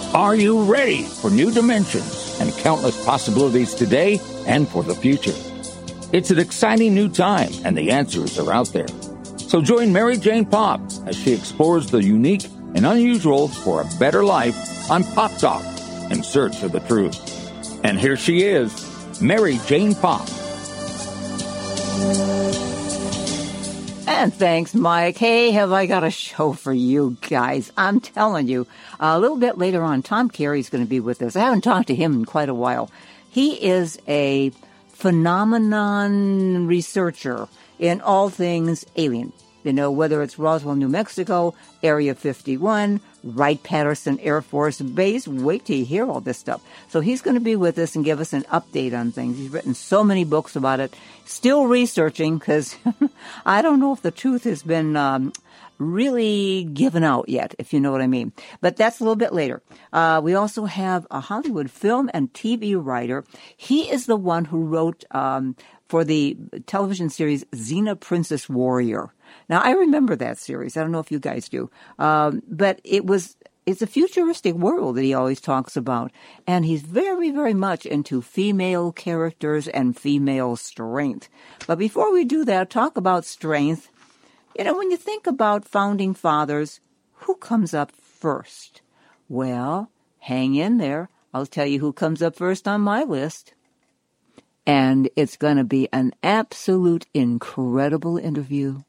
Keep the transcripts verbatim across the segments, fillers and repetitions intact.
Are you ready for new dimensions and countless possibilities today and for the future? It's an exciting new time, and the answers are out there. So join Mary Jane Pops as she explores the unique and unusual for a better life on Pop Talk in search of the truth. And here she is, Mary Jane Pop. And thanks, Mike. Hey, have I got a show for you guys. I'm telling you, a little bit later on, Tom Carey's going to be with us. I haven't talked to him in quite a while. He is a phenomenon researcher in all things alien. You know, whether it's Roswell, New Mexico, Area fifty-one, Wright-Patterson Air Force Base. Wait till you hear all this stuff. So he's going to be with us and give us an update on things. He's written so many books about it. Still researching because I don't know if the truth has been um, really given out yet, if you know what I mean. But that's a little bit later. Uh, we also have a Hollywood film and T V writer. He is the one who wrote um, for the television series Xena Princess Warrior. Now, I remember that series. I don't know if you guys do. Um, but it was, it's a futuristic world that he always talks about. And he's very, very much into female characters and female strength. But before we do that, talk about strength. You know, when you think about founding fathers, who comes up first? Well, hang in there. I'll tell you who comes up first on my list. And it's going to be an absolute incredible interview.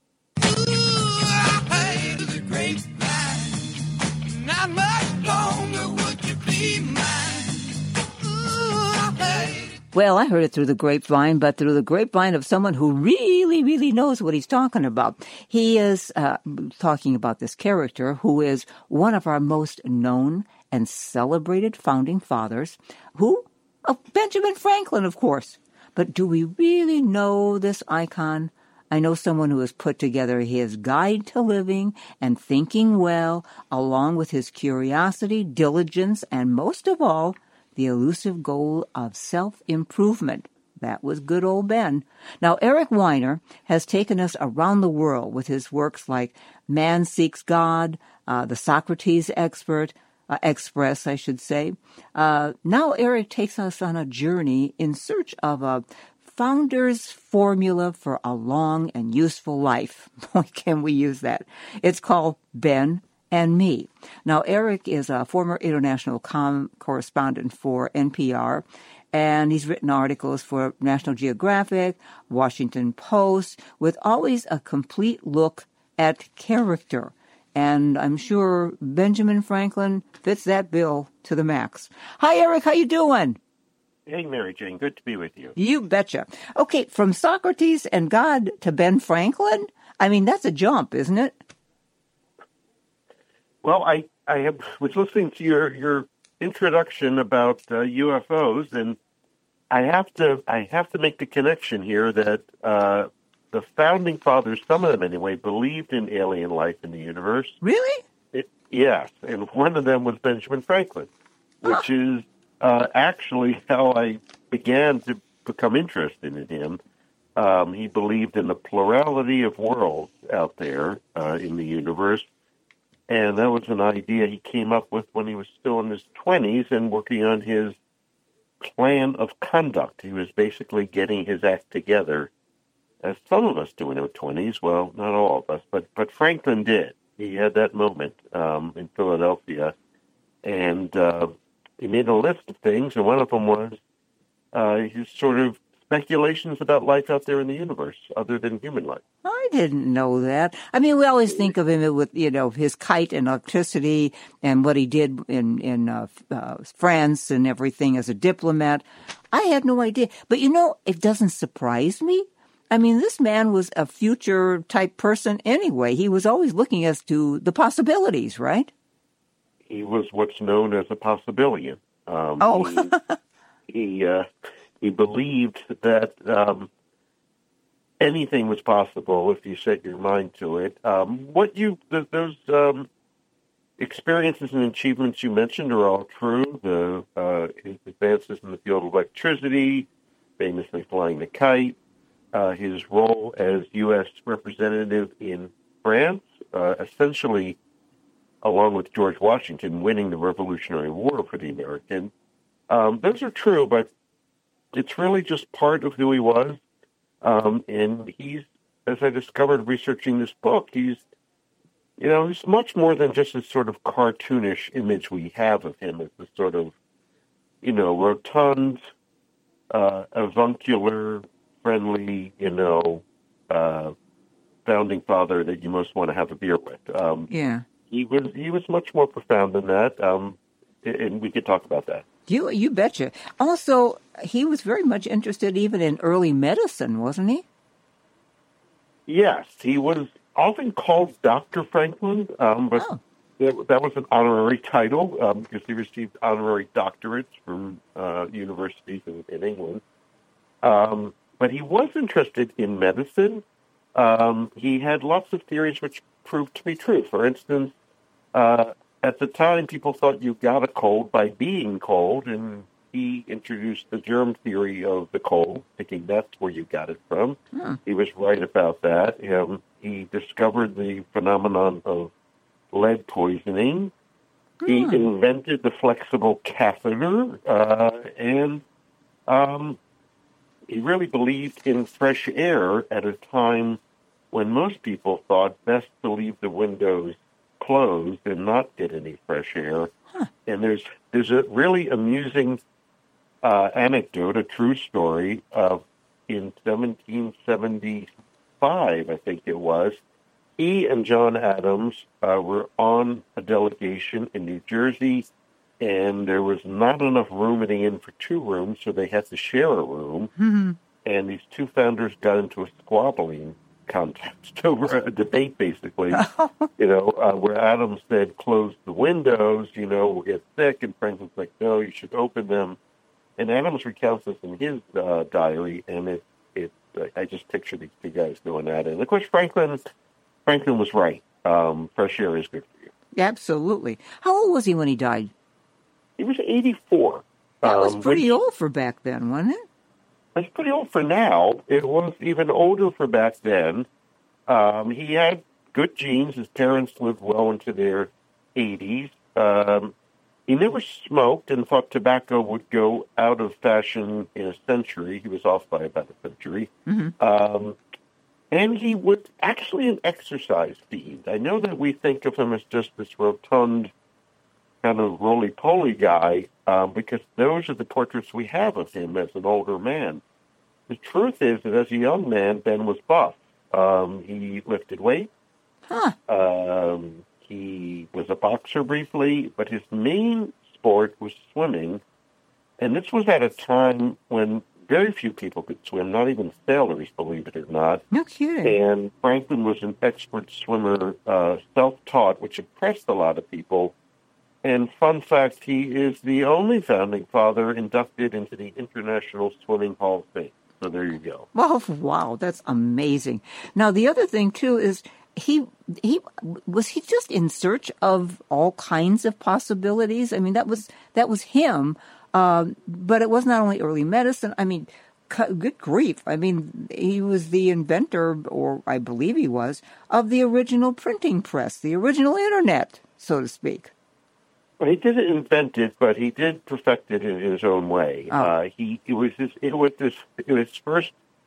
Well, I heard it through the grapevine, but through the grapevine of someone who really, really knows what he's talking about. He is uh, talking about this character who is one of our most known and celebrated founding fathers, who, oh, Benjamin Franklin, of course. But do we really know this icon? I know someone who has put together his guide to living and thinking well, along with his curiosity, diligence, and most of all, the elusive goal of self-improvement. That was good old Ben. Now, Eric Weiner has taken us around the world with his works like Man Seeks God, uh, The Socrates Expert, uh, Express, I should say. Uh, now Eric takes us on a journey in search of a founder's formula for a long and useful life. Boy, can we use that. It's called Ben and Me. Now, Eric is a former international com- correspondent for N P R, and he's written articles for National Geographic, Washington Post, with always a complete look at character. And I'm sure Benjamin Franklin fits that bill to the max. Hi, Eric. How you doing? Hey, Mary Jane. Good to be with you. You betcha. Okay, from Socrates and God to Ben Franklin? I mean, that's a jump, isn't it? Well, I, I have, was listening to your, your introduction about uh, U F Os, and I have to I have to make the connection here that uh, the founding fathers, some of them anyway, believed in alien life in the universe. Really? It, yes, and one of them was Benjamin Franklin, which huh. is uh, actually how I began to become interested in him. Um, he believed in the plurality of worlds out there uh, in the universe. And that was an idea he came up with when he was still in his twenties and working on his plan of conduct. He was basically getting his act together, as some of us do in our twenties. Well, not all of us, but, but Franklin did. He had that moment um, in Philadelphia, and uh, he made a list of things, and one of them was uh, his sort of speculations about life out there in the universe, other than human life. I didn't know that. I mean, we always think of him with, you know, his kite and electricity and what he did in, in uh, uh, France and everything as a diplomat. I had no idea. But, you know, it doesn't surprise me. I mean, this man was a future type person anyway. He was always looking as to the possibilities, right? He was what's known as a possibilian. Um, oh. he, he uh, He believed that um, anything was possible if you set your mind to it. Um, what you th- those um, experiences and achievements you mentioned are all true. The uh, his advances in the field of electricity, famously flying the kite, uh, his role as U S representative in France, uh, essentially along with George Washington, winning the Revolutionary War for the Americans. Um, those are true, but it's really just part of who he was. Um, and he's, as I discovered researching this book, he's, you know, he's much more than just this sort of cartoonish image we have of him as this sort of, you know, rotund, uh, avuncular, friendly, you know, uh, founding father that you most want to have a beer with. Um, Yeah. He was he was much more profound than that, um, and we could talk about that. You you betcha. Also, he was very much interested even in early medicine, wasn't he? Yes, he was often called Doctor Franklin, um, but Oh. that, that was an honorary title um, because he received honorary doctorates from uh, universities in, in England. Um, but he was interested in medicine. Um, he had lots of theories which proved to be true. For instance, uh, at the time, people thought you got a cold by being cold, and he introduced the germ theory of the cold, thinking that's where you got it from. Hmm. He was right about that. Um, he discovered the phenomenon of lead poisoning. He Hmm. invented the flexible catheter, uh, and um, he really believed in fresh air at a time when most people thought best to leave the windows closed and not get any fresh air. Huh. And there's there's a really amusing uh, anecdote, a true story of in seventeen seventy-five, I think it was. He and John Adams uh, were on a delegation in New Jersey, and there was not enough room in the inn for two rooms, so they had to share a room. Hmm. And these two founders got into a squabbling contest over a debate, basically, you know, uh, where Adams said, close the windows, you know, we'll get sick, and Franklin's like, no, you should open them. And Adams recounts this in his uh, diary, and it, it, uh, I just picture these two guys doing that. And, of course, Franklin, Franklin was right. Um, fresh air is good for you. Absolutely. How old was he when he died? He was eighty-four. That was um, pretty which- old for back then, wasn't it? It's pretty old for now. It was even older for back then. Um, he had good genes. His parents lived well into their eighties. Um, he never smoked and thought tobacco would go out of fashion in a century. He was off by about a century. Mm-hmm. Um, and he was actually an exercise fiend. I know that we think of him as just this rotund, kind of roly-poly guy, um, because those are the portraits we have of him as an older man. The truth is that as a young man, Ben was buff. Um, he lifted weights. Huh. Um, he was a boxer briefly, but his main sport was swimming. And this was at a time when very few people could swim, not even sailors, believe it or not. No kidding. And Franklin was an expert swimmer, uh, self-taught, which impressed a lot of people. And fun fact, he is the only founding father inducted into the International Swimming Hall of Fame. So there you go. Well, wow, that's amazing. Now, the other thing, too, is he he was he just in search of all kinds of possibilities? I mean, that was that was him. Um, but it was not only early medicine. I mean, cu- good grief. I mean, he was the inventor, or I believe he was, of the original printing press, the original internet, so to speak. Well, he didn't invent it, but he did perfect it in his own way. Oh. Uh, he it was his it was this it was his first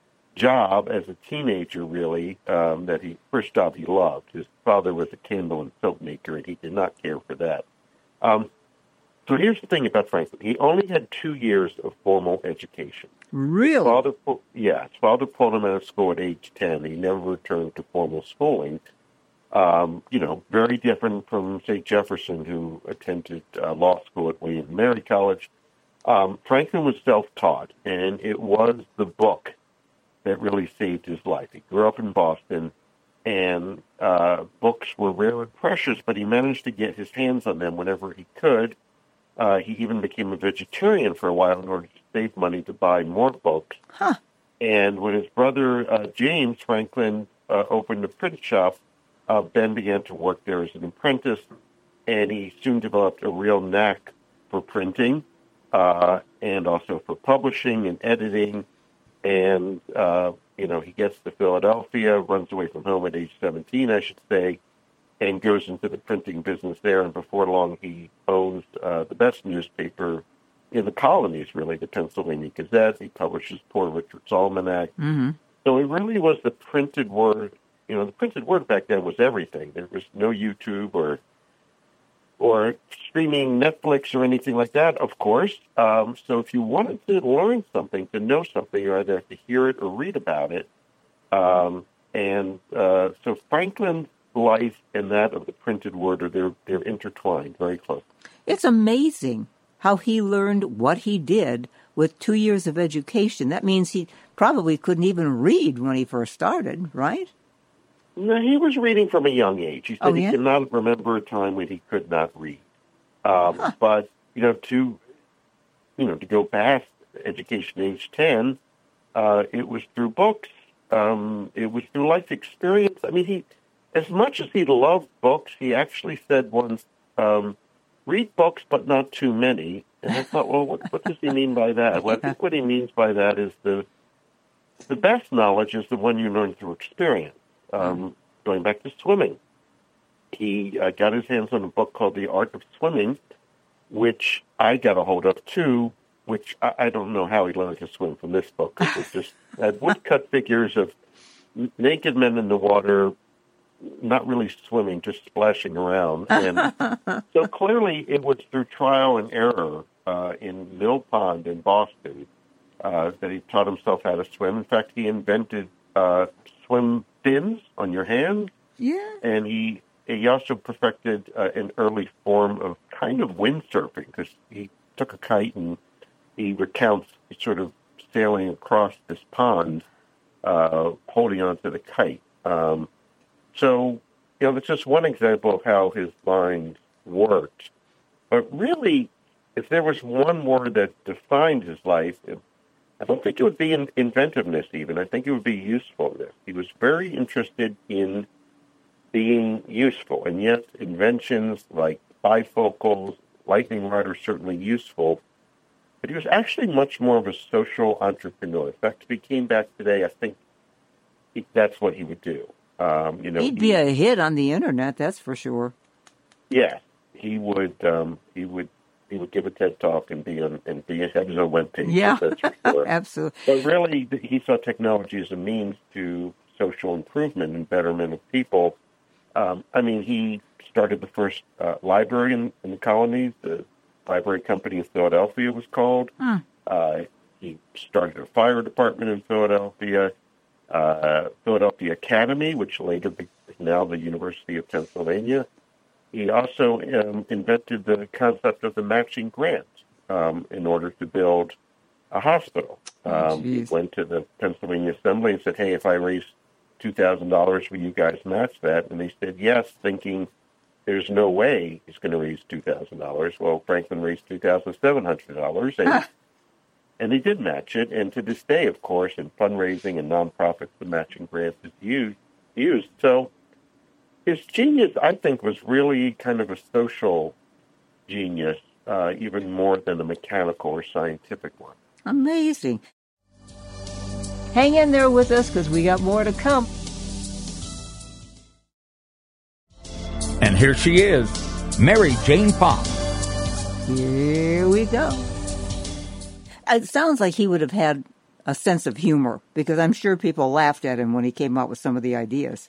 job as a teenager, really. Um, that he first job he loved. His father was a candle and soap maker, and he did not care for that. Um, so here's the thing about Franklin: he only had two years of formal education. Really? Father, pu- yeah, his father pulled him out of school at age ten. He never returned to formal schooling. Um, you know, very different from, say, Jefferson, who attended uh, law school at William and Mary College. Um, Franklin was self-taught, and it was the book that really saved his life. He grew up in Boston, and uh, books were rare and precious, but he managed to get his hands on them whenever he could. Uh, he even became a vegetarian for a while in order to save money to buy more books. Huh. And when his brother, uh, James Franklin, uh, opened a print shop, Uh, Ben began to work there as an apprentice, and he soon developed a real knack for printing uh, and also for publishing and editing. And, uh, you know, he gets to Philadelphia, runs away from home at age seventeen, I should say, and goes into the printing business there. And before long, he owns uh, the best newspaper in the colonies, really, the Pennsylvania Gazette. He publishes Poor Richard's Almanac. Mm-hmm. So it really was the printed word. You know, the printed word back then was everything. There was no YouTube or or streaming Netflix or anything like that, of course. Um, so if you wanted to learn something, to know something, you either have to hear it or read about it. Um, and uh, so Franklin's life and that of the printed word, are they're, they're intertwined very close. It's amazing how he learned what he did with two years of education. That means he probably couldn't even read when he first started, right? No, he was reading from a young age. He said Oh, he yeah? cannot remember a time when he could not read. Um, Huh. But, you know, to, you know, to go past education age ten, uh, it was through books. Um, it was through life experience. I mean, he, as much as he loved books, he actually said once, um, read books, but not too many. And I thought, well, what, what does he mean by that? Well, I think what he means by that is the the best knowledge is the one you learn through experience. Um, going back to swimming, he uh, got his hands on a book called The Art of Swimming, which I got a hold of too, which I, I don't know how he learned to swim from this book. It just had woodcut figures of n- naked men in the water, not really swimming, just splashing around. And so clearly it was through trial and error uh, in Mill Pond in Boston uh, that he taught himself how to swim. In fact, he invented uh, swim fins on your hands, Yeah. and he he also perfected uh, an early form of kind of windsurfing, because he took a kite and he recounts sort of sailing across this pond, uh, holding onto the kite. Um, so, you know, that's just one example of how his mind worked. But really, if there was one word that defined his life, it, I don't think it would be in, inventiveness even. I think it would be usefulness. He was very interested in being useful. And yes, inventions like bifocals, lightning rod are certainly useful. But he was actually much more of a social entrepreneur. In fact, if he came back today, I think he, that's what he would do. Um, you know, He'd be he, a hit on the internet, that's for sure. yeah, he would. Um, he would. He would give a TED talk and be on and be have his own webpage. Yeah, that's for sure. absolutely. But really, he saw technology as a means to social improvement and betterment of people. Um, I mean, he started the first uh, library in, in the colonies. The Library Company in Philadelphia was called. Hmm. Uh, he started a fire department in Philadelphia. Uh, Philadelphia Academy, which later became now the University of Pennsylvania. He also um, invented the concept of the matching grant um, in order to build a hospital. Oh, Um, he geez. went to the Pennsylvania Assembly and said, hey, if I raise two thousand dollars, will you guys match that? And they said yes, thinking there's no way he's going to raise two thousand dollars. Well, Franklin raised two thousand seven hundred dollars, and, and they did match it. And to this day, of course, in fundraising and nonprofits, the matching grant is used. used. So his genius, I think, was really kind of a social genius, uh, even more than a mechanical or scientific one. Amazing. Hang in there with us because we got more to come. And here she is, Mary Jane Popp. Here we go. It sounds like he would have had a sense of humor because I'm sure people laughed at him when he came up with some of the ideas.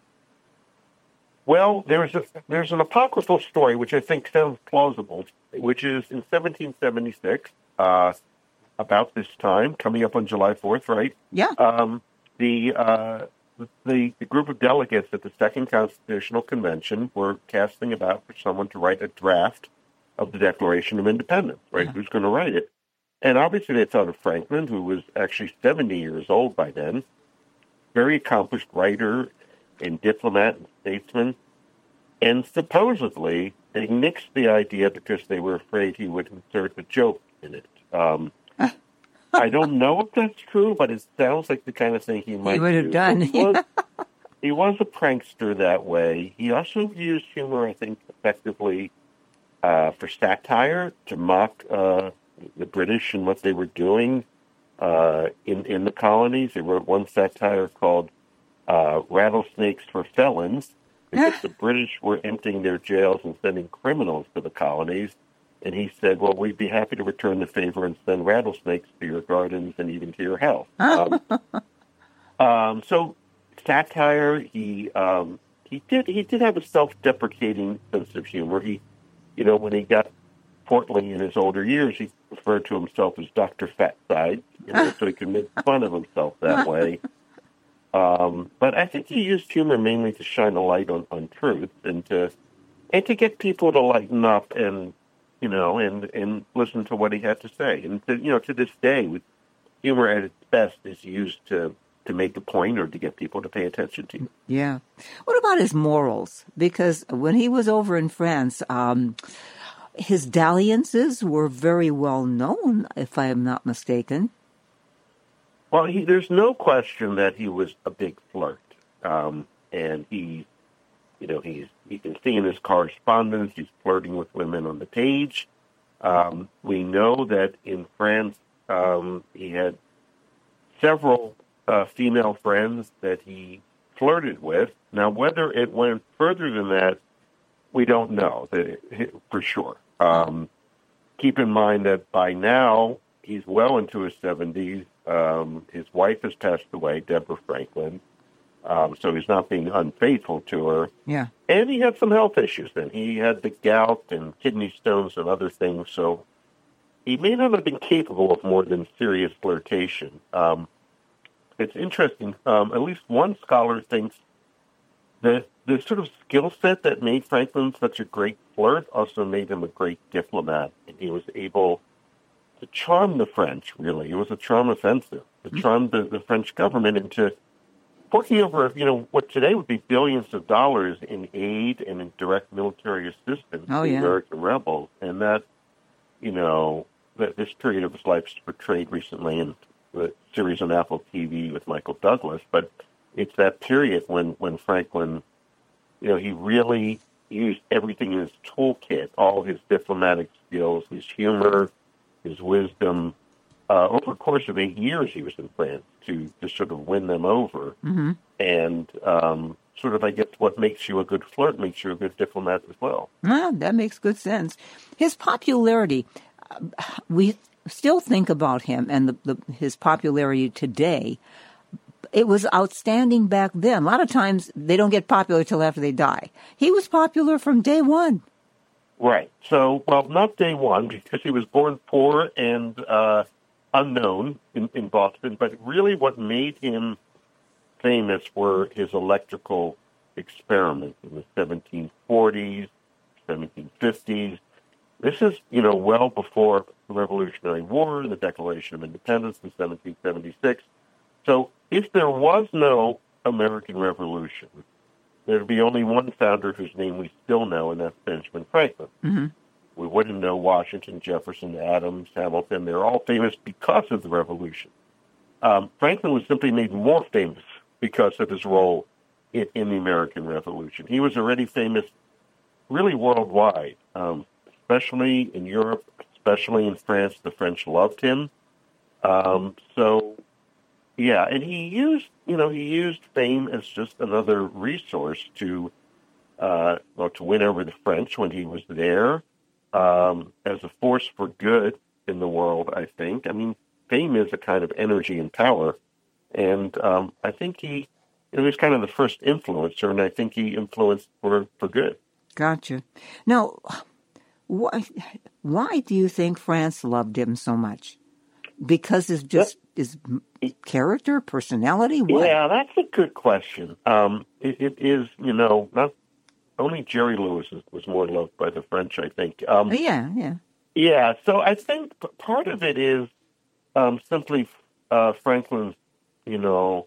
Well, there's a there's an apocryphal story which I think sounds plausible, which is in seventeen seventy-six, uh, about this time, coming up on July fourth, right? Yeah. Um, the, uh, the the group of delegates at the Second Constitutional Convention were casting about for someone to write a draft of the Declaration of Independence, right? Yeah. Who's going to write it? And obviously they thought of Franklin, who was actually seventy years old by then, very accomplished writer and diplomat and statesman. And supposedly they nixed the idea because they were afraid he would insert a joke in it. Um, I don't know if that's true, but it sounds like the kind of thing he might He would have do. done. He was, he was a prankster that way. He also used humor, I think, effectively uh, for satire, to mock uh, the British and what they were doing uh, in, in the colonies. They wrote one satire called uh, Rattlesnakes for Felons, because the British were emptying their jails and sending criminals to the colonies. And he said, well, we'd be happy to return the favor and send rattlesnakes to your gardens and even to your house. Um, um, so satire, he um, he did he did have a self-deprecating sense of humor. He, you know, when he got portly in his older years, he referred to himself as Doctor Fatside, you know, so he could make fun of himself that way. Um, but I think he used humor mainly to shine a light on, on truth and to and to get people to lighten up and you know and, and listen to what he had to say. And to, you know, to this day, with humor at its best is used to to make a point or to get people to pay attention to you. Yeah. What about his morals? Because when he was over in France, um, his dalliances were very well known, if I am not mistaken. Well, he, there's no question that he was a big flirt, um, and he, you know, he's you can see in his correspondence he's flirting with women on the page. Um, we know that in France um, he had several uh, female friends that he flirted with. Now, whether it went further than that, we don't know that for sure. Um, keep in mind that by now he's well into his seventies. Um, his wife has passed away, Deborah Franklin, um, so he's not being unfaithful to her. Yeah. And he had some health issues then. He had the gout and kidney stones and other things, so he may not have been capable of more than serious flirtation. Um, it's interesting. Um, at least one scholar thinks that the sort of skill set that made Franklin such a great flirt also made him a great diplomat, and he was able to charm the French, really. It was a charm offensive, to charm the, the French government into forking over, you know, what today would be billions of dollars in aid and in direct military assistance oh, to yeah. American rebels. And that, you know, that this period of his life is portrayed recently in the series on Apple T V with Michael Douglas. But it's that period when, when Franklin, you know, he really used everything in his toolkit, all his diplomatic skills, his humor, his wisdom. Uh, over the course of eight years, he was in France to, to sort of win them over. Mm-hmm. And um, sort of, I guess, what makes you a good flirt makes you a good diplomat as well. Ah, that makes good sense. His popularity, uh, we still think about him and the, the, his popularity today. It was outstanding back then. A lot of times they don't get popular till after they die. He was popular from day one. Right. So, well, not day one, because he was born poor and uh, unknown in, in Boston, but really what made him famous were his electrical experiments in the seventeen forties, seventeen fifties. This is, you know, well before the Revolutionary War and the Declaration of Independence in seventeen seventy-six. So if there was no American Revolution, there'd be only one founder whose name we still know, and that's Benjamin Franklin. Mm-hmm. We wouldn't know Washington, Jefferson, Adams, Hamilton. They're all famous because of the Revolution. Um, Franklin was simply made more famous because of his role in, in the American Revolution. He was already famous really worldwide, um, especially in Europe, especially in France. The French loved him. Um, so, yeah, and he used, you know, he used fame as just another resource to, uh, well, to win over the French when he was there, um, as a force for good in the world, I think. I mean, fame is a kind of energy and power, and um, I think he, you know, he's kind of the first influencer, and I think he influenced for, for good. Gotcha. Now, why, why do you think France loved him so much? Because it's just his character, personality? What? Yeah, that's a good question. Um, it, it is, you know, not only Jerry Lewis was more loved by the French, I think. Um, yeah, yeah. Yeah, so I think part of it is um, simply uh, Franklin's, you know,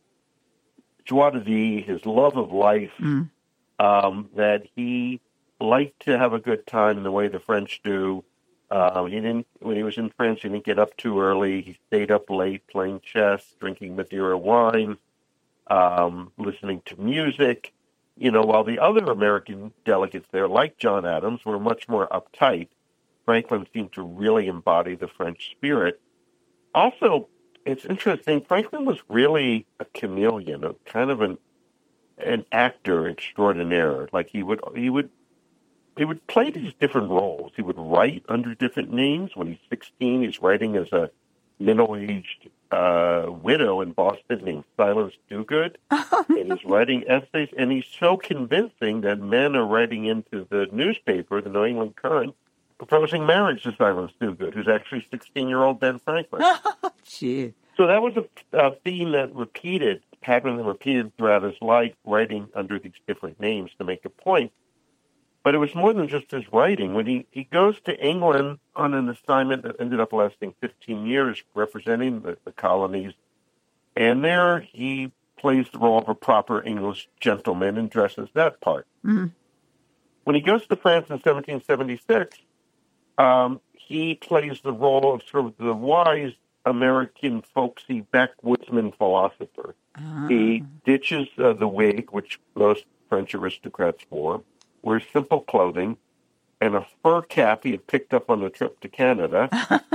joie de vivre, his love of life, Mm. um, that he liked to have a good time in the way the French do. Um, he didn't, when he was in France, he didn't get up too early. He stayed up late playing chess, drinking Madeira wine, um, listening to music. You know, while the other American delegates there, like John Adams, were much more uptight, Franklin seemed to really embody the French spirit. Also, it's interesting, Franklin was really a chameleon, a kind of an an actor extraordinaire. Like he would he would he would play these different roles. He would write under different names. When he's sixteen, he's writing as a middle-aged uh, widow in Boston named Silas Dogood, and he's writing essays. And he's so convincing that men are writing into the newspaper, the New England Current, proposing marriage to Silas Dogood, who's actually sixteen-year-old Ben Franklin. Gee. So that was a, a theme that repeated, pattern that repeated throughout his life, writing under these different names to make a point. But it was more than just his writing. When he, he goes to England on an assignment that ended up lasting fifteen years, representing the, the colonies, and there he plays the role of a proper English gentleman and dresses that part. Mm-hmm. When he goes to France in seventeen seventy-six, um, he plays the role of sort of the wise American folksy backwoodsman philosopher. Uh-huh. He ditches uh, the wig, which most French aristocrats wore, wears simple clothing, and a fur cap he had picked up on the trip to Canada.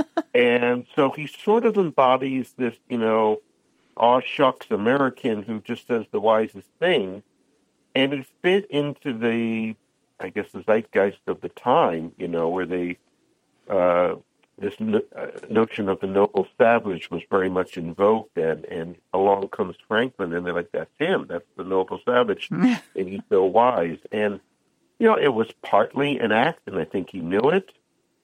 And so he sort of embodies this, you know, aw shucks American who just says the wisest thing. And it fit into the, I guess, the zeitgeist of the time, you know, where they... Uh, This no, uh, notion of the noble savage was very much invoked, and, and along comes Franklin, and they're like, that's him, that's the noble savage, and he's so wise. And, you know, it was partly an act, and I think he knew it.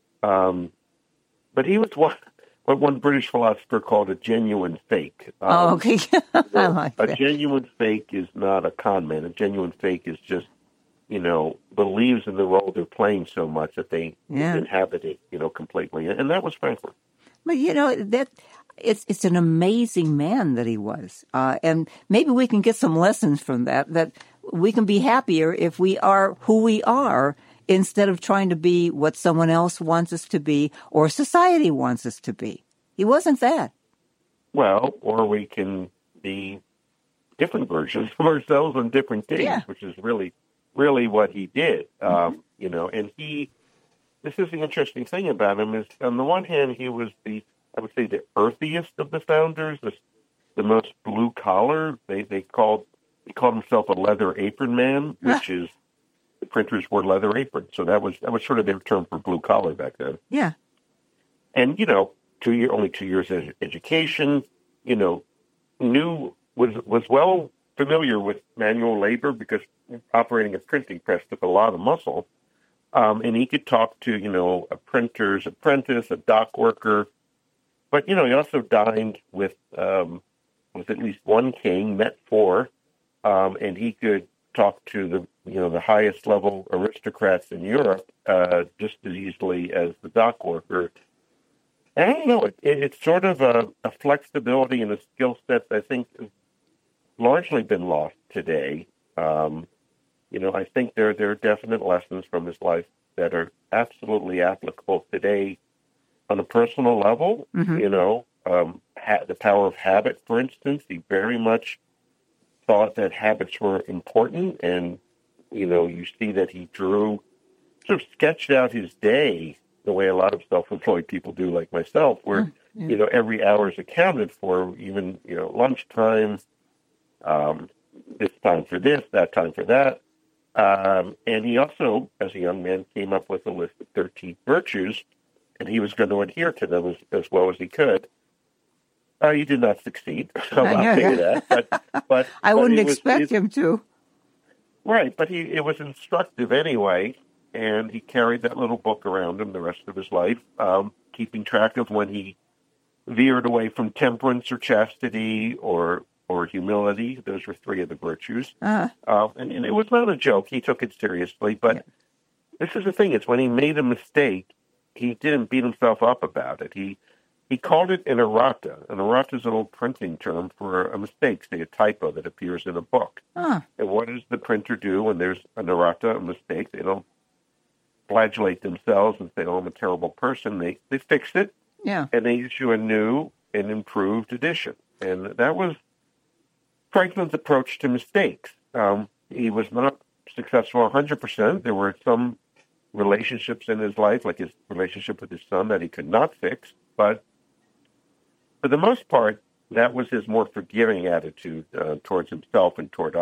Um, but he was what, what one British philosopher called a genuine fake. Um, oh, okay. I like a that. genuine fake is not a con man. A genuine fake is just, you know, believes in the role they're playing so much that they yeah. inhabit it, you know, completely. And that was Franklin. But, you know, that it's it's an amazing man that he was. Uh, and maybe we can get some lessons from that, that we can be happier if we are who we are instead of trying to be what someone else wants us to be or society wants us to be. He wasn't that. Well, or we can be different versions of ourselves on different days, yeah. which is really... really what he did, um, you know, and he, this is the interesting thing about him is, on the one hand, he was the, I would say, the earthiest of the founders, the, the most blue collar. They they called, he called himself a leather apron man, which is, the printers wore leather aprons. So that was, that was sort of their term for blue collar back then. Yeah. And, you know, two year, only two years of education, you know, knew, was, was well familiar with manual labor because operating a printing press took a lot of muscle. Um, and he could talk to, you know, a printer's apprentice, a dock worker. But, you know, he also dined with, um, with at least one king, met four, um, and he could talk to the, you know, the highest level aristocrats in Europe uh, just as easily as the dock worker. And I don't know, it, it, it's sort of a, a flexibility and a skill set that I think largely been lost today. Um, you know, I think there there are definite lessons from his life that are absolutely applicable today on a personal level. Mm-hmm. You know, um, ha- the power of habit, for instance. He very much thought that habits were important, and you know, you see that he drew, sort of sketched out his day the way a lot of self-employed people do, like myself, where mm, yeah. you know every hour is accounted for, even you know lunchtime. Um, this time for this, that time for that. Um, and he also, as a young man, came up with a list of thirteen virtues, and he was going to adhere to them as, as well as he could. Uh, he did not succeed, so I'll tell you that. But, but, I but wouldn't was, expect it, him to. Right, but he it was instructive anyway, and he carried that little book around him the rest of his life, um, keeping track of when he veered away from temperance or chastity or or humility. Those were three of the virtues. Uh-huh. Uh, and, and it was not a joke. He took it seriously. But yeah. this is the thing. It's when he made a mistake, he didn't beat himself up about it. He he called it an errata. An errata is an old printing term for a mistake, say a typo that appears in a book. Uh-huh. And what does the printer do when there's an errata, a mistake? They don't flagellate themselves and say, oh, I'm a terrible person. They, they fix it. Yeah. And they issue a new and improved edition. And that was Franklin's approach to mistakes. Um, he was not successful one hundred percent. There were some relationships in his life, like his relationship with his son, that he could not fix. But for the most part, that was his more forgiving attitude uh, towards himself and toward others.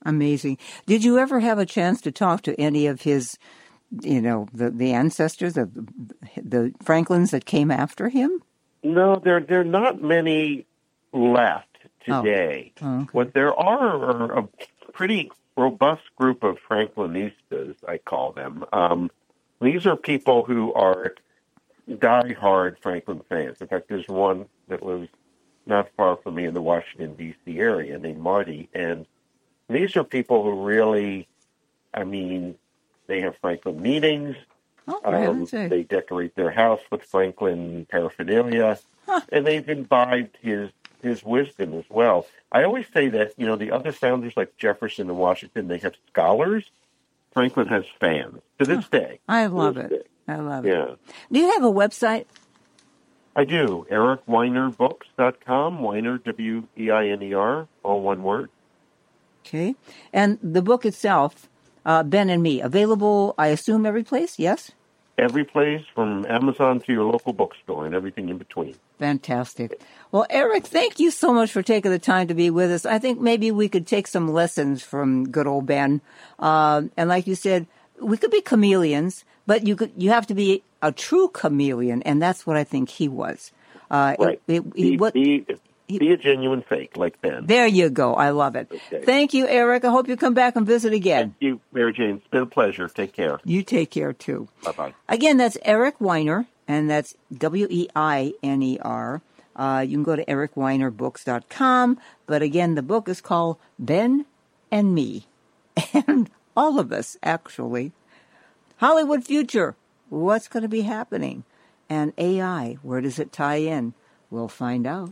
Amazing. Did you ever have a chance to talk to any of his, you know, the, the ancestors, the, the Franklins that came after him? No, there there are not many left today. Oh. Oh, okay. What there are are a pretty robust group of Franklinistas, I call them. Um, these are people who are die-hard Franklin fans. In fact, there's one that lives not far from me in the Washington, D C area named Marty, and these are people who really, I mean, they have Franklin meetings. Oh, um, they decorate their house with Franklin paraphernalia, huh. and they've imbibed his his wisdom as well. I always say that, you know, the other founders like Jefferson and Washington, they have scholars. Franklin has fans to this huh. day. I love it. Day. I love it. Yeah. Do you have a website? I do. Eric Weiner Books dot com. Weiner, W E I N E R, all one word. Okay. And the book itself, uh, Ben and Me, available, I assume, every place, yes? Every place, from Amazon to your local bookstore and everything in between. Fantastic. Well, Eric, thank you so much for taking the time to be with us. I think maybe we could take some lessons from good old Ben. Uh, and like you said, we could be chameleons, but you could, you have to be a true chameleon, and that's what I think he was. Uh, right. It, it, be, what, be, be a genuine fake like Ben. There you go. I love it. Okay. Thank you, Eric. I hope you come back and visit again. Thank you, Mary Jane. It's been a pleasure. Take care. You take care, too. Bye-bye. Again, that's Eric Weiner, and that's W E I N E R. Uh, you can go to eric weiner books dot com. But again, the book is called Ben and Me. And all of us, actually. Hollywood future. What's going to be happening? And A I, where does it tie in? We'll find out.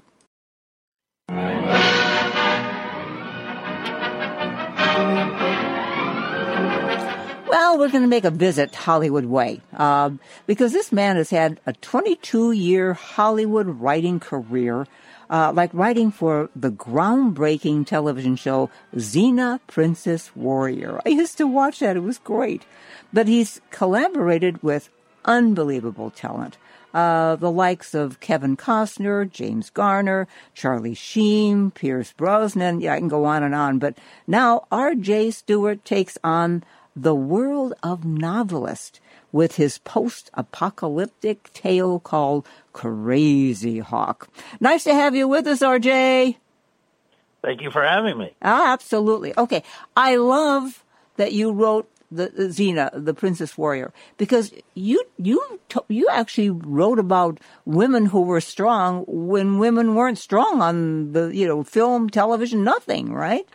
Well, we're going to make a visit Hollywood way, uh, because this man has had a twenty-two-year Hollywood writing career, uh, like writing for the groundbreaking television show Xena, Princess Warrior. I used to watch that. It was great. But he's collaborated with unbelievable talent. Uh, the likes of Kevin Costner, James Garner, Charlie Sheen, Pierce Brosnan. Yeah, I can go on and on. But now R J Stewart takes on the world of novelist with his post-apocalyptic tale called Crazy Hawk. Nice to have you with us, R J. Thank you for having me. Ah, absolutely. Okay. I love that you wrote the, the Xena, the Princess Warrior, because you you you actually wrote about women who were strong when women weren't strong on the, you know, film, television, nothing, right?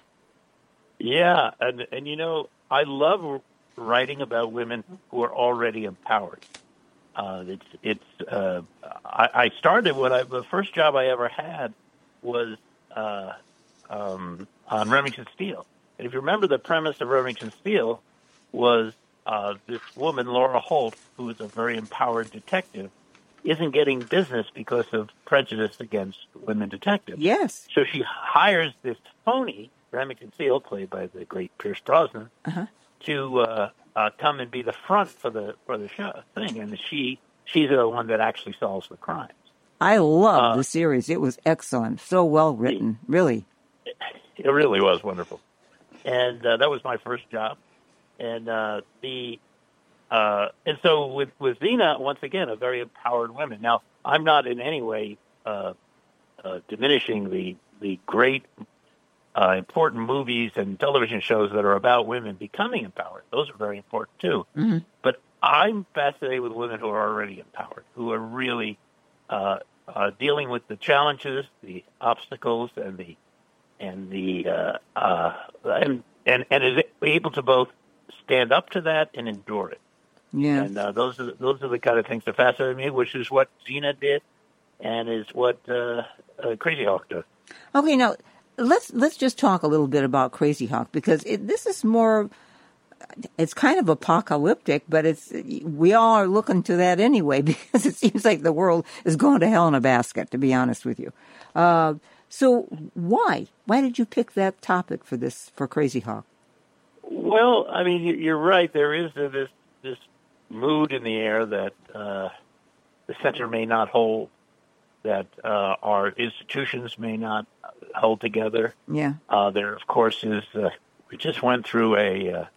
Yeah, and and you know, I love writing about women who are already empowered. Uh, it's it's. Uh, I, I started when I the first job I ever had was uh, um, on Remington Steele, and if you remember, the premise of Remington Steele was uh, this woman, Laura Holt, who is a very empowered detective, isn't getting business because of prejudice against women detectives. Yes. So she hires this phony, Remington Steele, played by the great Pierce Brosnan, uh-huh. to uh, uh, come and be the front for the for the show thing, and she she's the one that actually solves the crimes. I love uh, the series; it was excellent, so well written, it, really. It really was wonderful, and uh, that was my first job, and uh, the uh, and so with with Xena, once again, a very empowered woman. Now, I'm not in any way uh, uh, diminishing the the great. Uh, important movies and television shows that are about women becoming empowered. Those are very important, too. Mm-hmm. But I'm fascinated with women who are already empowered, who are really uh, uh, dealing with the challenges, the obstacles, and the and the uh, uh, and, and and is able to both stand up to that and endure it. Yeah. And uh, those are those are the kind of things that fascinate me, which is what Xena did, and is what uh, uh, Crazy Hawk does. Okay, now. Let's let's just talk a little bit about Crazy Hawk, because it, this is more, it's kind of apocalyptic, but it's we all are looking to that anyway, because it seems like the world is going to hell in a basket, to be honest with you. Uh, so why? Why did you pick that topic for this, for Crazy Hawk? Well, I mean, you're right. There is this this mood in the air that uh, the center may not hold, that uh, our institutions may not hold together. Yeah. Uh, there, of course, is uh, we just went through a uh,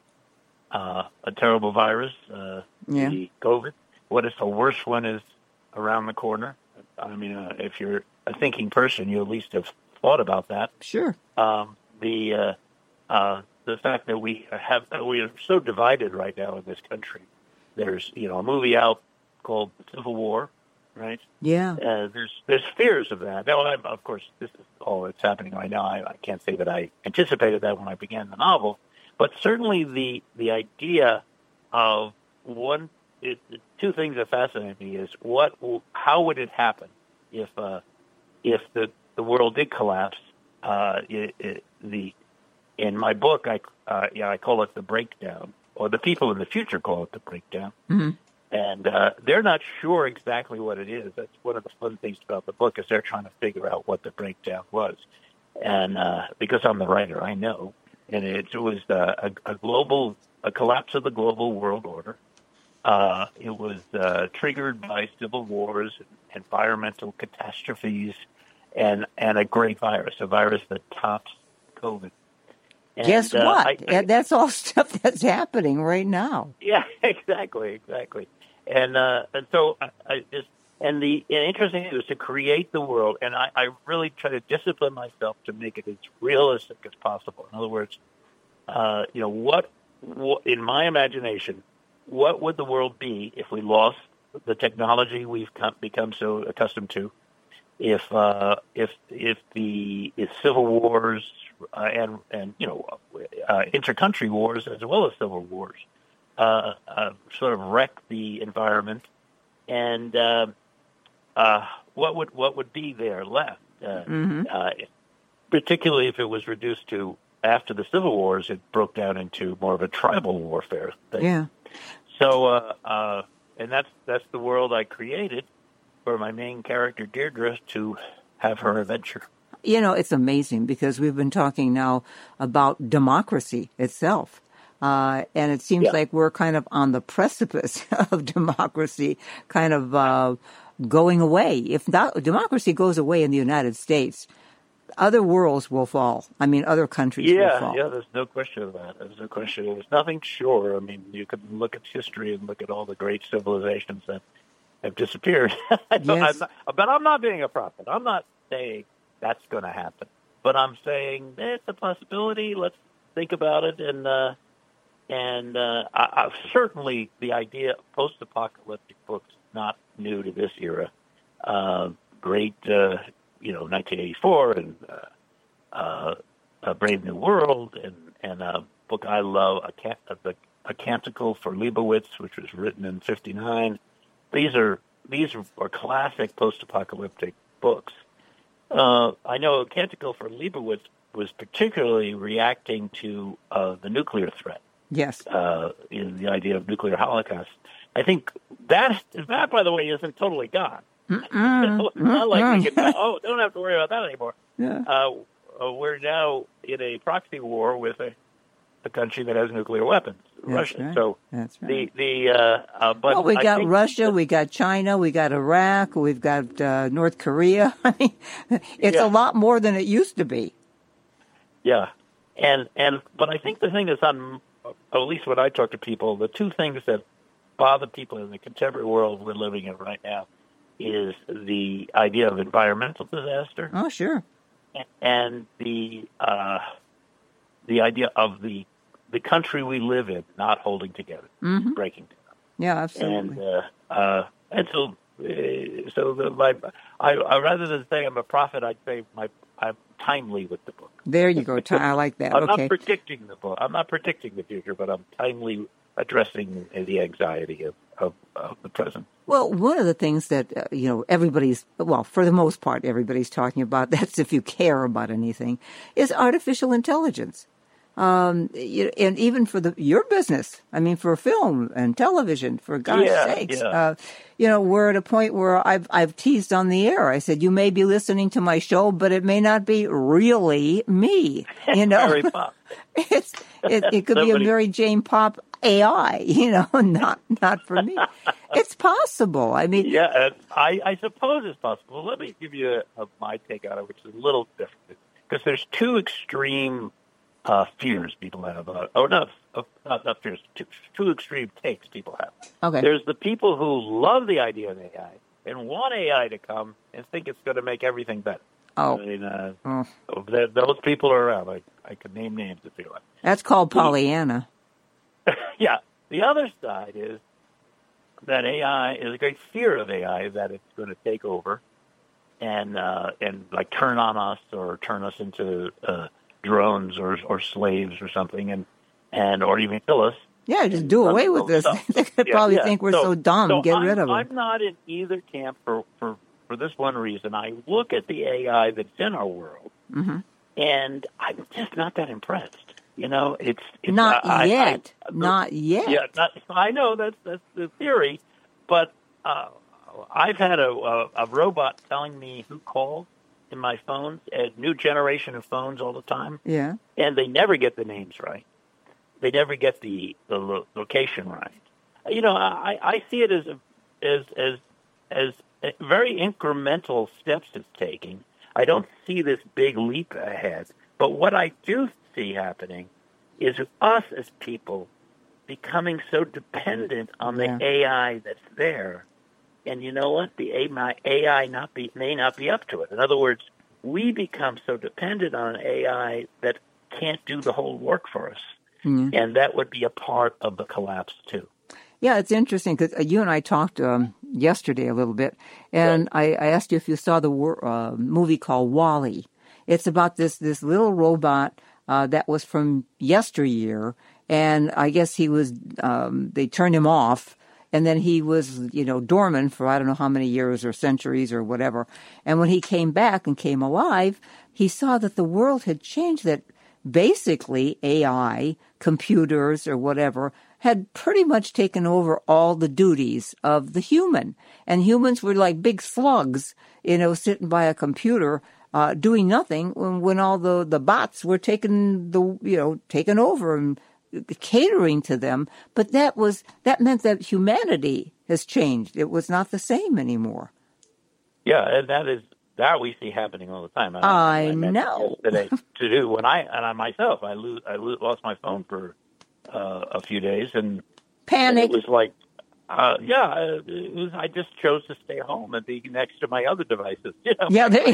uh, a terrible virus, uh, Yeah. the COVID. What if the worst one is around the corner? I mean, uh, if you're a thinking person, you at least have thought about that. Sure. Um, the uh, uh, the fact that we have we are so divided right now in this country. There's you know a movie out called Civil War, right? Yeah. Uh, there's there's fears of that. Now, I'm, of course, this is all that's happening right now. I, I can't say that I anticipated that when I began the novel, but certainly the the idea of one. It, the two things that fascinate me is what, how would it happen if uh, if the, the world did collapse? Uh, it, it, the in my book, I uh, yeah I call it the breakdown, or the people in the future call it the breakdown. Mm-hmm. And uh, they're not sure exactly what it is. That's one of the fun things about the book is they're trying to figure out what the breakdown was. And uh, because I'm the writer, I know. And it was uh, a, a global, a collapse of the global world order. Uh, it was uh, triggered by civil wars, environmental catastrophes, and and a great virus, a virus that tops COVID. And, Guess uh, what? I, I, That's all stuff that's happening right now. Yeah, exactly, exactly. And uh, and so I, I just and the and interesting thing was to create the world, and I, I really try to discipline myself to make it as realistic as possible. In other words, uh, you know, what, what in my imagination, what would the world be if we lost the technology we've come, become so accustomed to? If uh, if if the if civil wars uh, and and you know uh, intercountry wars as well as civil wars uh, uh, sort of wreck the environment, and uh, uh, what would what would be there left? Uh, Mm-hmm. uh, particularly if it was reduced to after the civil wars, it broke down into more of a tribal warfare thing. Yeah. So, uh, uh, and that's that's the world I created for my main character, Deirdre, to have her adventure. You know, it's amazing because we've been talking now about democracy itself. Uh, and it seems Yeah. like we're kind of on the precipice of democracy kind of uh, going away. If not, democracy goes away in the United States, other worlds will fall. I mean, other countries will Yeah, fall. yeah, there's no question of that. There's no question. There's nothing sure. I mean, you can look at history and look at all the great civilizations that have disappeared. I don't- Yes. I'm not- but I'm not being a prophet. I'm not saying that's going to happen. But I'm saying eh, it's a possibility. Let's think about it. And uh, and uh, I, I, certainly the idea of post-apocalyptic books not new to this era. Uh, great, uh, you know, nineteen eighty-four and uh, uh, A Brave New World, and and a book I love, a, can- a, a Canticle for Leibowitz, which was written in fifty-nine. These are these are classic post-apocalyptic books. Uh, I know Canticle for Leibowitz was particularly reacting to uh, the nuclear threat, Yes. uh, in the idea of nuclear holocaust. I think that that, by the way, isn't totally gone. It's not like we can, oh, don't have to worry about that anymore. Yeah. Uh, uh, we're now in a proxy war with a, a country that has nuclear weapons, That's Russia. right. So That's the right. the uh, uh, but Well, we I got think Russia, that- we got China, we got Iraq, we've got uh, North Korea. I mean, it's Yeah. a lot more than it used to be. Yeah, and and but I think the thing that's on, at least when I talk to people, the two things that bother people in the contemporary world we're living in right now is the idea of environmental disaster Oh, sure. and the uh, the idea of the the country we live in not holding together, Mm-hmm. breaking down. Yeah, And absolutely. uh, uh, and so uh, so the, my I, I rather than say I'm a prophet, I'd say my I'm timely with the book. There you go. Ty- I like that. I'm Okay. not predicting the book. I'm not predicting the future, but I'm timely addressing the anxiety of, of, of the present. Well, one of the things that, uh, you know, everybody's, well, for the most part, everybody's talking about, that's if you care about anything, is artificial intelligence. Um, you, and even for the your business, I mean, for film and television, for God's Yeah, sakes, yeah. uh, you know, we're at a point where I've I've teased on the air. I said, you may be listening to my show, but it may not be really me. You know, Very pop. it's it, it could be a Somebody- very Jane Pop A I. You know, not not for me. It's possible. I mean, Yeah, uh, I, I suppose it's possible. Let me give you a, a, my take on it, which is a little different. Because there's two extreme uh, fears people have. Uh, oh, no, uh, not, not fears, two, two extreme takes people have. Okay. There's the people who love the idea of A I and want A I to come and think it's going to make everything better. Oh. I mean, uh, oh. those people are around. I, I could name names if you like. That's called Pollyanna. Yeah. The other side is that A I is a great fear of A I, that it's going to take over and uh, and like turn on us or turn us into uh, drones or or slaves or something, and and or even kill us. Yeah, just do away with this. They could yeah, probably yeah. think we're so, so dumb. So Get I'm, rid of them. I'm not in either camp for, for, for this one reason. I look at the A I that's in our world, mm-hmm. and I'm just not that impressed. You know, it's, it's not I, yet. I, I, not yet. Yeah, not, I know that's that's the theory, but uh, I've had a, a a robot telling me who called in my phones, a new generation of phones all the time. Yeah, and they never get the names right. They never get the the lo- location right. You know, I, I see it as a, as as as very incremental steps it's taking. I don't see this big leap ahead. But what I do see happening is us as people becoming so dependent on the yeah. A I that's there. And you know what? The A I not be, may not be up to it. In other words, we become so dependent on an A I that can't do the whole work for us. Mm-hmm. And that would be a part of the collapse, too. Yeah, it's interesting because you and I talked um, yesterday a little bit, and right. I, I asked you if you saw the uh, movie called WALL-E. It's about this, this little robot uh, that was from yesteryear, and I guess he was, um, they turned him off, and then he was, you know, dormant for I don't know how many years or centuries or whatever. And when he came back and came alive, he saw that the world had changed, that basically A I, computers or whatever, had pretty much taken over all the duties of the human. And humans were like big slugs, you know, sitting by a computer uh, doing nothing when, when all the, the bots were taking the, you know, taken over and catering to them. But that was, that meant that humanity has changed. It was not the same anymore. Yeah, and that is, that we see happening all the time. I, I, I know. Yesterday to do when I, and I myself, I lose, I lose, lost my phone for uh, a few days, and panic. And it was like, uh, yeah, it was, I just chose to stay home and be next to my other devices. You know, yeah, they...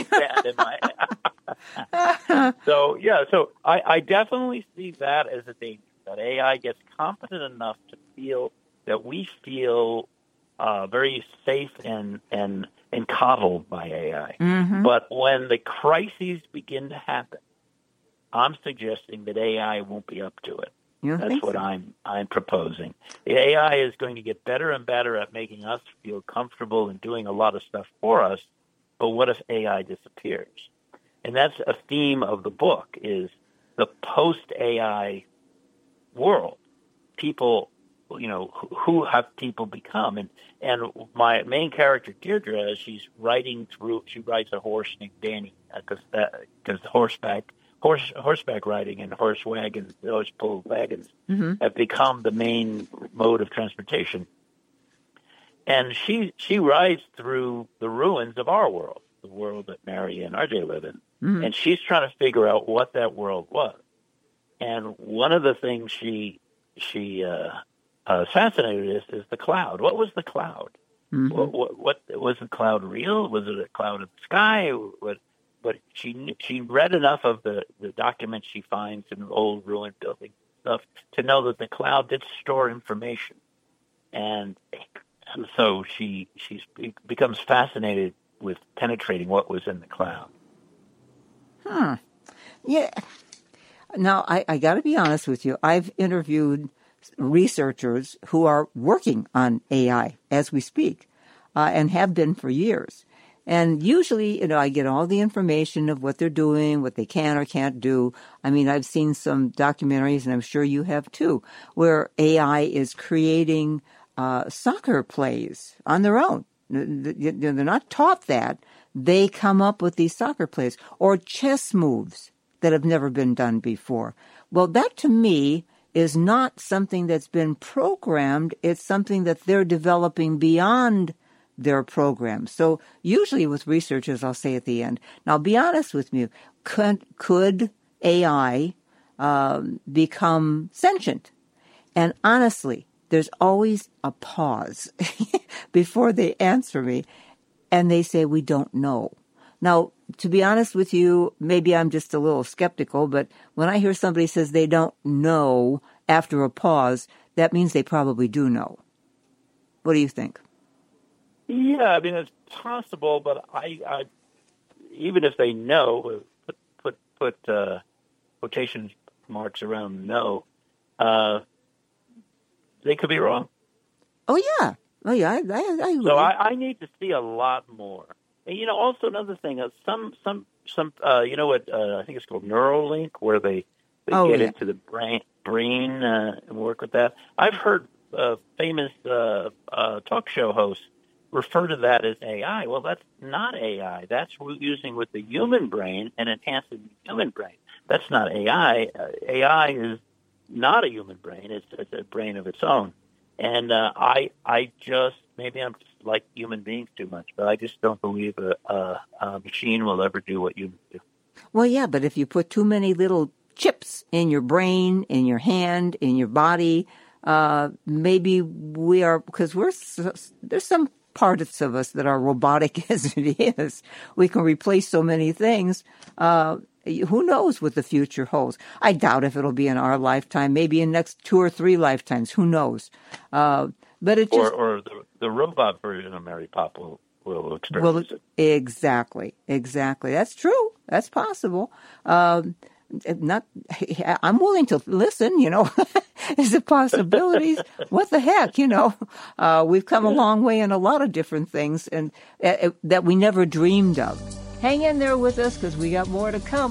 my... so yeah, so I, I definitely see that as a danger. That A I gets confident enough to feel that we feel uh, very safe and and and coddled by A I. Mm-hmm. But when the crises begin to happen, I'm suggesting that A I won't be up to it. That's what so? I'm I'm proposing. The A I is going to get better and better at making us feel comfortable and doing a lot of stuff for us. But what if A I disappears? And that's a theme of the book: is the post-A I world. People, you know, who have people become? And and my main character, Deirdre, she's riding through. She rides a horse named Danny because because horseback. Horse, horseback riding and horse wagons, horse pulled wagons, mm-hmm. have become the main mode of transportation. And she she rides through the ruins of our world, the world that Mary and R J live in. Mm-hmm. And she's trying to figure out what that world was. And one of the things she she uh, uh, fascinated is is the cloud. What was the cloud? Mm-hmm. What, what, what was the cloud real? Was it a cloud in the sky? What, But she she read enough of the, the documents she finds in old ruined building stuff to know that the cloud did store information, and so she she becomes fascinated with penetrating what was in the cloud. Hmm. Yeah. Now I, I got to be honest with you. I've interviewed researchers who are working on A I as we speak, uh, and have been for years. And usually, you know, I get all the information of what they're doing, what they can or can't do. I mean, I've seen some documentaries, and I'm sure you have too, where A I is creating uh, soccer plays on their own. They're not taught that. They come up with these soccer plays or chess moves that have never been done before. Well, that to me is not something that's been programmed. It's something that they're developing beyond their program. So usually with researchers, I'll say at the end, now be honest with me, could, could A I um, become sentient. And honestly, there's always a pause before they answer me, and they say, we don't know. Now, to be honest with you, maybe I'm just a little skeptical, but when I hear somebody says they don't know after a pause, that means they probably do know. What do you think? Yeah, I mean, it's possible, but I, I even if they know, put put, put uh, quotation marks around know, uh, they could be wrong. Oh, yeah. Oh, yeah, I, I, I agree. So I, I need to see a lot more. And, you know, also another thing, uh, some, some, some, uh, you know what, uh, I think it's called Neuralink, where they, they oh, get yeah. into the brain, brain uh, and work with that. I've heard uh, famous uh, uh, talk show hosts refer to that as A I. Well, that's not A I. That's using with the human brain and enhancing the human brain. That's not A I. Uh, A I is not a human brain. It's, it's a brain of its own. And uh, I, I just, maybe I'm just like human beings too much, but I just don't believe a, a, a machine will ever do what humans do. Well, yeah, but if you put too many little chips in your brain, in your hand, in your body, uh, maybe we are, because we're, there's some parts of us that are robotic as it is. We can replace so many things. Uh, who knows what the future holds? I doubt if it'll be in our lifetime, maybe in the next two or three lifetimes. Who knows? Uh, but it just... Or, or the, the robot version of Mary Pop will, will experience well, it. Exactly. Exactly. That's true. That's possible. Um, not, I'm willing to listen, you know. Is it possibilities? What the heck, you know? Uh, we've come a long way in a lot of different things and uh, that we never dreamed of. Hang in there with us because we got more to come.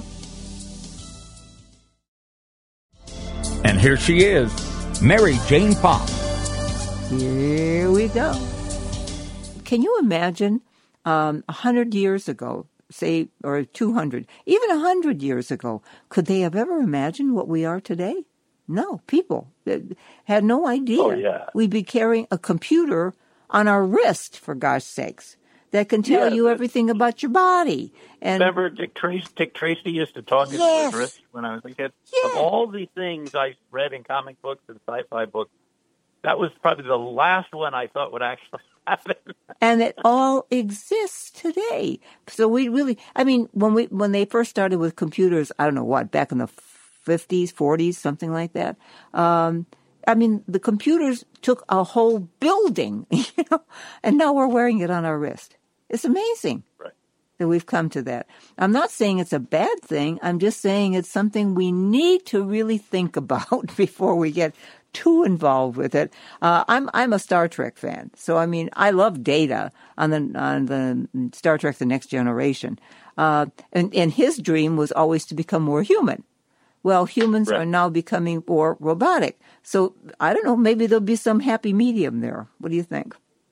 And here she is, Mary Jane Pop. Here we go. Can you imagine um, one hundred years ago, say, or two hundred, even one hundred years ago, could they have ever imagined what we are today? No, people had no idea. Oh, yeah. We'd be carrying a computer on our wrist, for gosh sakes, that can tell yeah, you everything about your body. And remember Dick Tracy, Dick Tracy used to talk in yes. his wrist when I was a kid? Yeah. Of all the things I read in comic books and sci-fi books, that was probably the last one I thought would actually happen. And it all exists today. So we really, I mean, when we when they first started with computers, I don't know what, back in the fifties, forties, something like that. Um, I mean, the computers took a whole building, you know, and now we're wearing it on our wrist. It's amazing right. that we've come to that. I'm not saying it's a bad thing. I'm just saying it's something we need to really think about before we get too involved with it. Uh, I'm I'm a Star Trek fan, so I mean I love Data on the on the Star Trek: The Next Generation, uh, and and his dream was always to become more human. Well, humans right. are now becoming more robotic. So I don't know. Maybe there'll be some happy medium there. What do you think?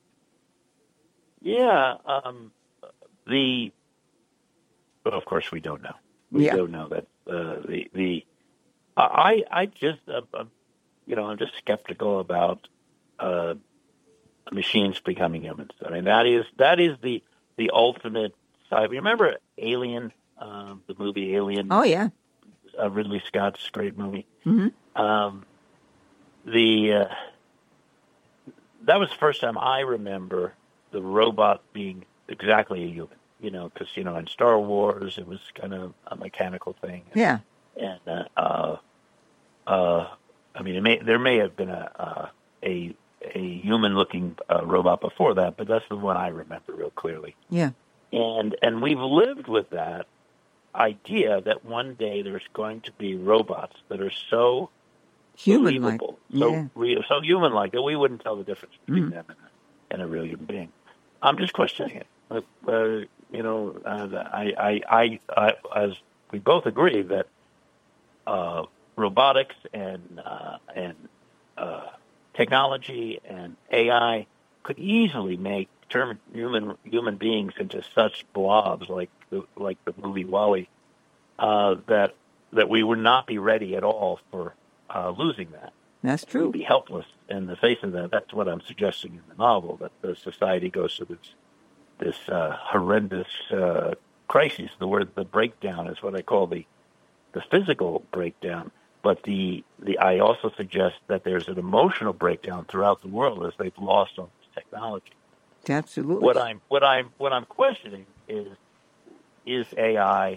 Yeah, um, the well, of course we don't know. We yeah. don't know that uh, the the I I just. Uh, uh, You know, I'm just skeptical about uh, machines becoming humans. I mean, that is that is the the ultimate side. Remember Alien, um, the movie Alien? Oh yeah, uh, Ridley Scott's great movie. Mm-hmm. Um, the uh, that was the first time I remember the robot being exactly a human. You know, because you know in Star Wars it was kind of a mechanical thing. Yeah, and uh, uh, uh I mean, it may, there may have been a uh, a, a human-looking uh, robot before that, but that's the one I remember real clearly. Yeah, and and we've lived with that idea that one day there's going to be robots that are so human-like, believable, yeah. so real, so human-like that we wouldn't tell the difference between mm-hmm. them and a, and a real human being. I'm just questioning it. Uh, you know, uh, I, I, I, I, as we both agree that. Uh, robotics and uh, and uh, technology and A I could easily make term human human beings into such blobs like the, like the movie WALL-E uh, that that we would not be ready at all for uh, losing that. That's true. We'd be helpless in the face of that. That's what I'm suggesting in the novel, that the society goes through this this uh, horrendous uh, crisis. The word the breakdown is what I call the the physical breakdown. but the the I also suggest that there's an emotional breakdown throughout the world as they've lost all this technology. Absolutely. What I'm what I'm what I'm questioning is is A I.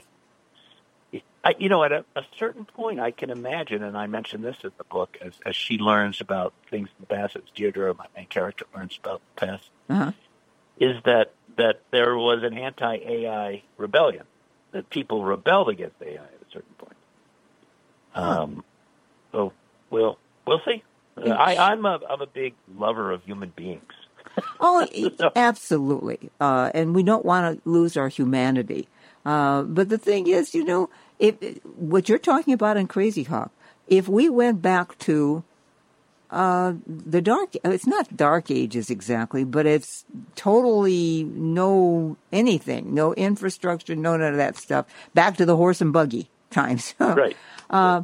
I, you know, at a, a certain point, I can imagine, and I mentioned this in the book, as, as she learns about things in the past, as Deirdre, my main character, learns about the past, uh-huh. is that, that there was an anti-A I rebellion, that people rebelled against A I at a certain point. Huh. Um, so we'll we'll see. Uh, I, I'm a I'm a big lover of human beings. Oh, absolutely, uh, and we don't want to lose our humanity. Uh, but the thing is, you know, if what you're talking about in Crazy Hawk, if we went back to uh, the dark, it's not dark ages exactly, but it's totally no anything, no infrastructure, no none of that stuff. Back to the horse and buggy times. Right. uh,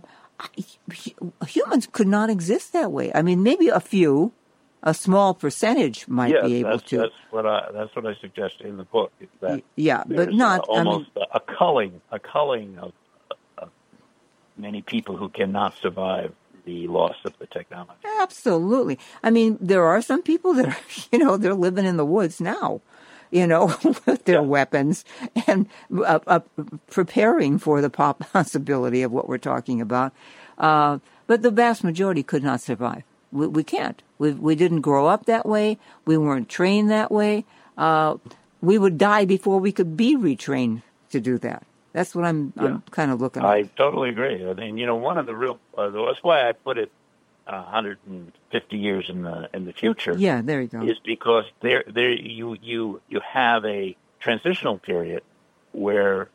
humans could not exist that way. I mean, maybe a few. A small percentage might yes, be able that's, to. That's what I. That's what I suggest in the book. Is that yeah, but not almost I mean, a culling, a culling of, of many people who cannot survive the loss of the technology. Absolutely. I mean, there are some people that are, you know, they're living in the woods now, you know, with their yeah. weapons and uh, uh, preparing for the possibility of what we're talking about. Uh, but the vast majority could not survive. We, we can't. We we didn't grow up that way. We weren't trained that way. Uh, we would die before we could be retrained to do that. That's what I'm yeah. I'm kind of looking at. I totally agree. I mean, you know, one of the real uh, that's why I put it uh, one hundred fifty years in the in the future. Yeah, there you go. Is because there there you you you have a transitional period where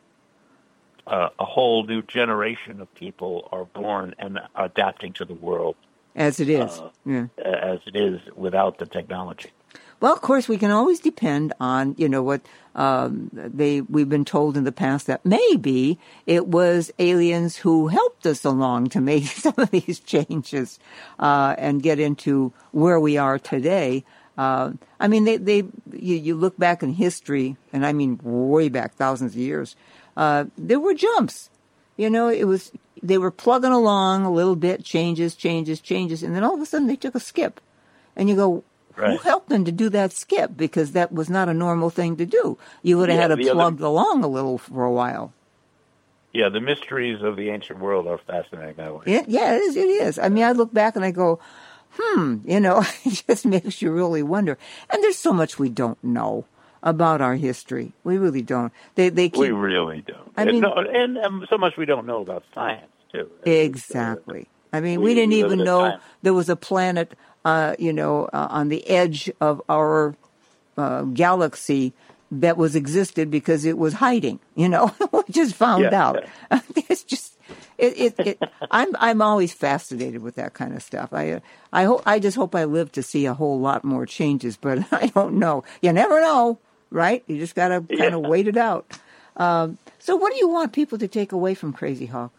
uh, a whole new generation of people are born and adapting to the world. As it is, uh, yeah. As it is without the technology. Well, of course, we can always depend on, you know, what um, they we've been told in the past that maybe it was aliens who helped us along to make some of these changes uh, and get into where we are today. Uh, I mean, they, they you, you look back in history, and I mean way back, thousands of years, uh, there were jumps. You know, it was they were plugging along a little bit, changes, changes, changes, and then all of a sudden they took a skip. And you go, right. Who helped them to do that skip? Because that was not a normal thing to do. You would have yeah, had to plug other, along a little for a while. Yeah, the mysteries of the ancient world are fascinating that way. It, yeah, it is. It is. I mean, I look back and I go, hmm, you know, it just makes you really wonder. And there's so much we don't know about our history. We really don't. They, they keep, we really don't. I mean, and, no, and um, so much we don't know about science, too. Exactly. I mean, we, we didn't even know time. there was a planet, uh, you know, uh, on the edge of our uh, galaxy that was existed because it was hiding. You know, we just found yeah, out. Yeah. It's just, it, it, it. I'm, I'm always fascinated with that kind of stuff. I, I hope, I just hope I live to see a whole lot more changes, but I don't know. You never know, right? You just got to kind of yeah. wait it out. Um, so, what do you want people to take away from Crazy Hawk?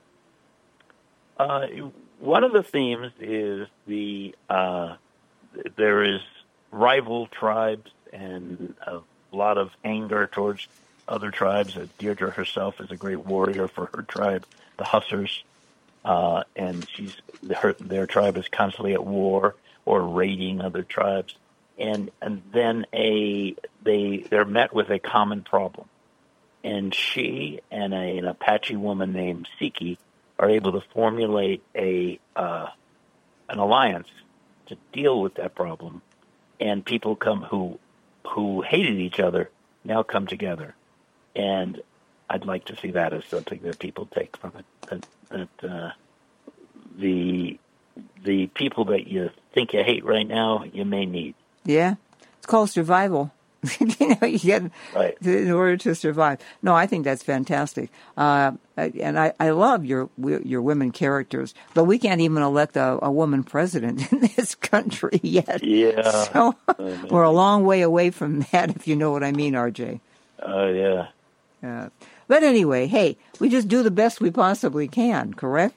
Uh, one of the themes is the uh, there is rival tribes and a lot of anger towards other tribes. Uh, Deirdre herself is a great warrior for her tribe, the Hussars, uh, and she's her, their tribe is constantly at war or raiding other tribes, and and then a they they're met with a common problem, and she and a, an Apache woman named Siki are able to formulate a uh, an alliance to deal with that problem, and people come who who hated each other now come together, and I'd like to see that as something that people take from it. That, that uh, the the people that you think you hate right now, you may need. Yeah, it's called survival. you know, you get right. in order to survive. No, I think that's fantastic, uh, and I, I love your your women characters. But we can't even elect a, a woman president in this country yet. Yeah, so we're a long way away from that, if you know what I mean, R J. Oh uh, yeah. Uh, but anyway, hey, we just do the best we possibly can. Correct.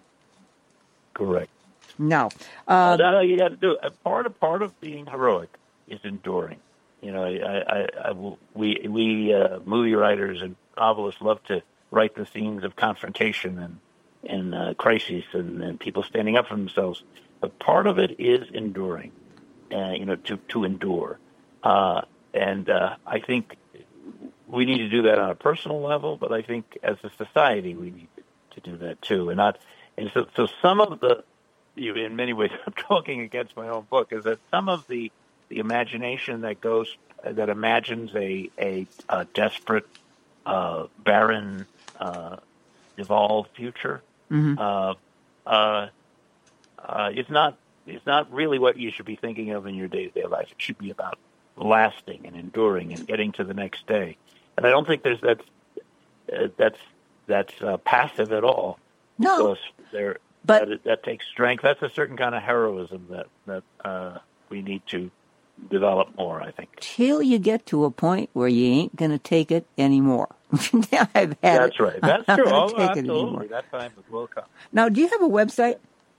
Correct. No, uh, no, you got to do it. Part of part of being heroic is enduring. You know, I, I, I we we uh, movie writers and novelists love to write the scenes of confrontation and and uh, crises and, and people standing up for themselves. But part of it is enduring, uh, you know, to, to endure. Uh, and uh, I think we need to do that on a personal level, but I think as a society we need to do that too. And not, and so, so some of the, you know, in many ways, I'm talking against my own book, is that some of the, the imagination that goes, that imagines a, a, a desperate, uh, barren, uh, evolved future, Mm-hmm. uh, uh, uh, it's not, it's not really what you should be thinking of in your day-to-day life. It should be about lasting and enduring and getting to the next day. And I don't think there's that's uh, that's that's uh, passive at all. No, because there but that, that takes strength. That's a certain kind of heroism that that uh, we need to develop more, I think. Till you get to a point where you ain't going to take it anymore. I've had That's it. right. That's I'm true. not Oh, gonna take it absolutely. anymore. That time will come. Now, do you have a website?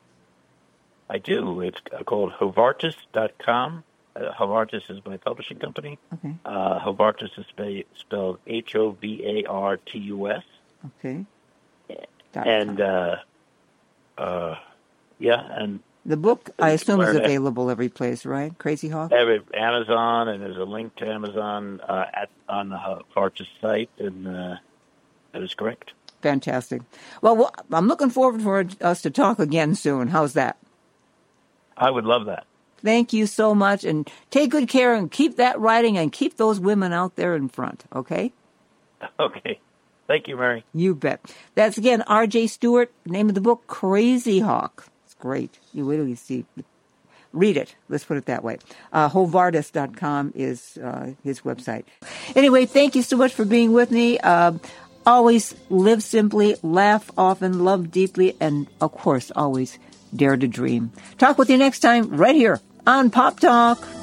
I do. It's called Hovartis dot com. Uh, Hovartis is my publishing company. Okay. Uh, Hovartis is spe- spelled H O V A R T U S. Okay. Dot And, com. uh, uh, yeah, and The book, I assume, is Learn it. available every place, right? Crazy Hawk? every Amazon, and there's a link to Amazon uh, at on the Hovartis site, and uh, that is correct. Fantastic. Well, well, I'm looking forward for us to talk again soon. How's that? I would love that. Thank you so much, and take good care and keep that writing and keep those women out there in front, okay? Okay. Thank you, Mary. You bet. That's, again, R J Stewart. Name of the book, Crazy Hawk. It's great. You really see. Read it. Let's put it that way. Uh, Hovartis dot com is uh, his website. Anyway, thank you so much for being with me. Uh, always live simply, laugh often, love deeply, and, of course, always dare to dream. Talk with you next time right here on Pop Talk.